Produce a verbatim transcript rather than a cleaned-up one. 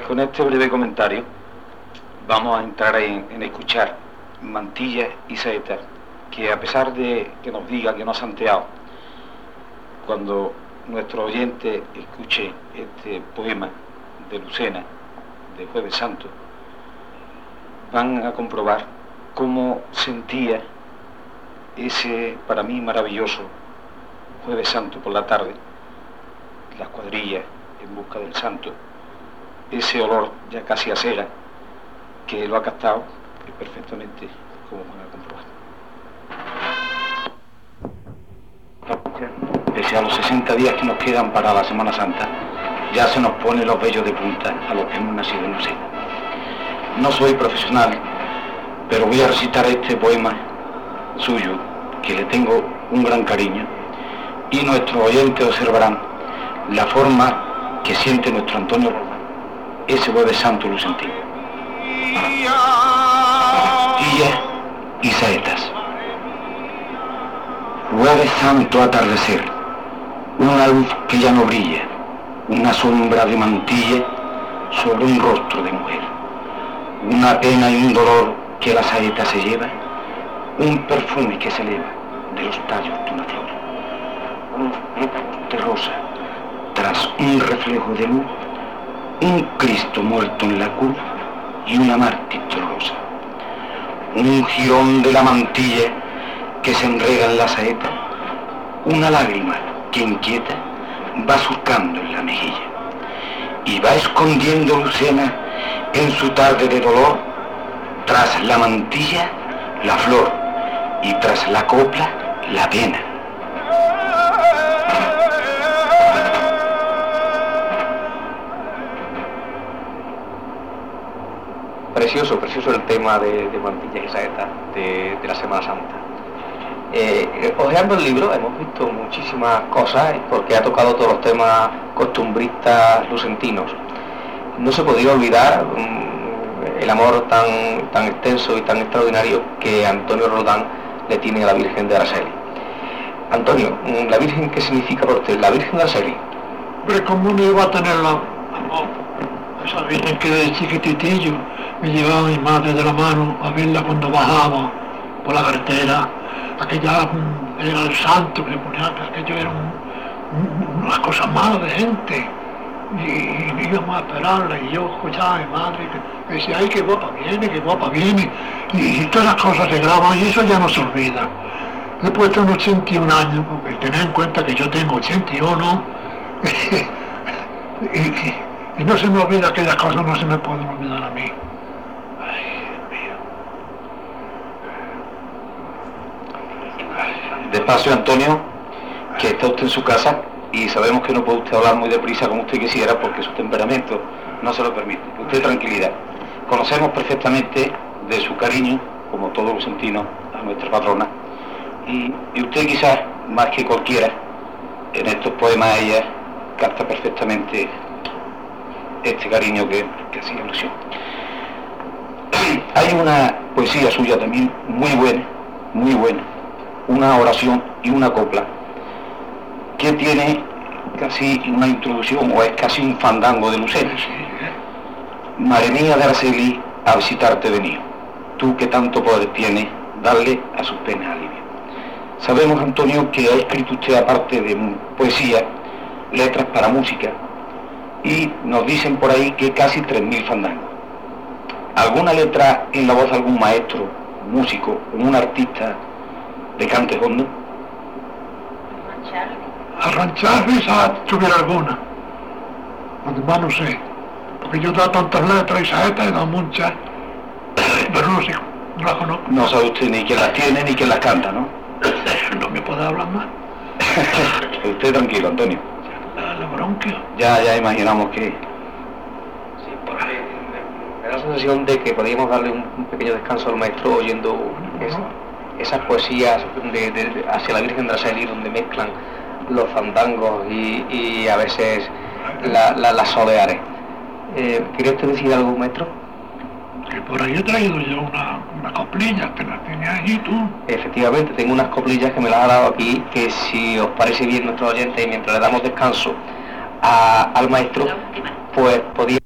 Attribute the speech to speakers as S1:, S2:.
S1: con este breve comentario vamos a entrar en, en escuchar mantillas y saetas que, a pesar de que nos diga que no ha santeado, cuando nuestro oyente escuche este poema de Lucena de Jueves Santo, van a comprobar cómo sentía ese, para mí, maravilloso Jueves Santo por la tarde, las cuadrillas en busca del santo, ese olor ya casi a cera que lo ha captado perfectamente, como van a comprobar. Pese a los sesenta días que nos quedan para la Semana Santa, ya se nos pone los vellos de punta a los que hemos nacido en Lucena. No soy profesional, pero voy a recitar este poema suyo, que le tengo un gran cariño, y nuestros oyentes observarán la forma que siente nuestro Antonio Roldán ese Jueves Santo lucentino. Mantillas y saetas. Jueves Santo atardecer, una luz que ya no brilla, una sombra de mantilla sobre un rostro de mujer, una pena y un dolor que la saeta se lleva, un perfume que se eleva de los tallos de una flor, unos pétalos de rosa tras un reflejo de luz, un Cristo muerto en la cruz y una mártir dolorosa, un jirón de la mantilla que se enreda en la saeta, una lágrima que inquieta va surcando en la mejilla y va escondiendo Lucena en su tarde de dolor, tras la mantilla la flor y tras la copla la pena.
S2: Precioso, precioso el tema de, de mantillas y saetas de, de la Semana Santa. Eh, hojeando el libro hemos visto muchísimas cosas, porque ha tocado todos los temas costumbristas lucentinos. No se podía olvidar um, el amor tan, tan extenso y tan extraordinario que Antonio Roldán le tiene a la Virgen de Araceli. Antonio, ¿la Virgen qué significa para usted? La Virgen de Araceli.
S3: Pero ¿cómo no iba a tenerla? Amor, esa Virgen que de chiquititillo me llevaba mi madre de la mano a verla cuando bajaba por la carretera. Aquella era el santo que ponía, que aquello era un, un, unas cosas malas de gente. Y, y íbamos a esperarla y yo escuchaba a mi madre que decía, ay, qué guapa viene, qué guapa viene. Y, y todas las cosas se graban y eso ya no se olvida. Después de unos ochenta y un años, porque tened en cuenta que yo tengo ochenta y uno, y, y, y no se me olvida aquellas cosas, no se me pueden olvidar a mí.
S1: Despacio, Antonio, que está usted en su casa y sabemos que no puede usted hablar muy deprisa como usted quisiera porque su temperamento no se lo permite. Usted tranquilidad. Conocemos perfectamente de su cariño, como todos los lucentinos, a nuestra patrona, y, y usted quizás, más que cualquiera, en estos poemas ella capta perfectamente este cariño que, que hacía ilusión. Hay una poesía suya también muy buena, muy buena, una oración y una copla que tiene casi una introducción o es casi un fandango de Lucena. Madre mía de Araceli, a visitarte venido, tú que tanto poder tienes, darle a sus penas alivio. Sabemos, Antonio, que ha escrito usted, aparte de poesía, letras para música, y nos dicen por ahí que casi tres mil fandangos. ¿Alguna letra en la voz de algún maestro, músico, un artista de cante hondo?
S3: Arranchar esa tuviera alguna, además no sé, porque yo he dado tantas letras y saetas, he dado muchas, pero no sé, no las conozco.
S1: No sabe usted ni quién las tiene ni quién las canta, ¿no?
S3: No me puede hablar más.
S1: Usted tranquilo, Antonio.
S3: La, la bronquia.
S1: Ya, ya imaginamos que...
S2: Sí, porque me da la sensación de que podríamos darle un, un pequeño descanso al maestro oyendo es, esas poesías de, de, de, hacia la Virgen de Araceli, donde mezclan los fandangos y, y a veces la, la, las soleares. Eh, ¿Quería usted decir algo, maestro?
S3: Que por ahí he traído yo una, una coplilla que la tiene allí tú.
S2: Efectivamente, tengo unas coplillas que me las ha dado aquí, que si os parece bien, nuestros oyentes, y mientras le damos descanso a, al maestro, pues podía...